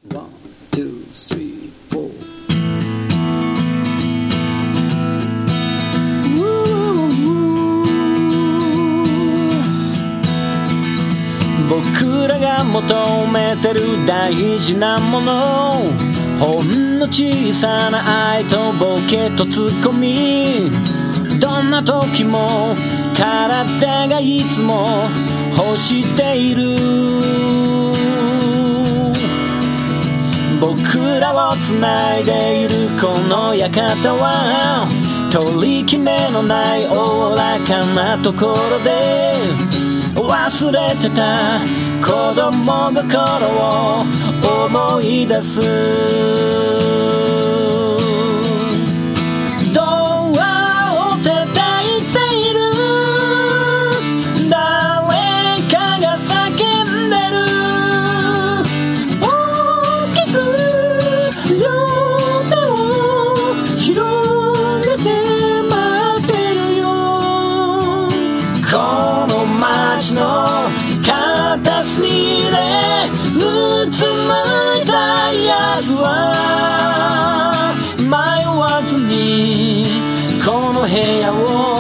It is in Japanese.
One, two, three, four. 僕らが求めてる大事なもの、ほんの小さな愛とボケとツッコミ、どんな時も体がいつも欲している。僕らを繋いでいるこの館は取り決めのないおおらかなところで、忘れてた子供心を思い出す。ドアを叩いている誰かが叫んでる。大きく両手を広げて待ってるよ。この街の片隅でうつむいたやつは迷わずにこの部屋を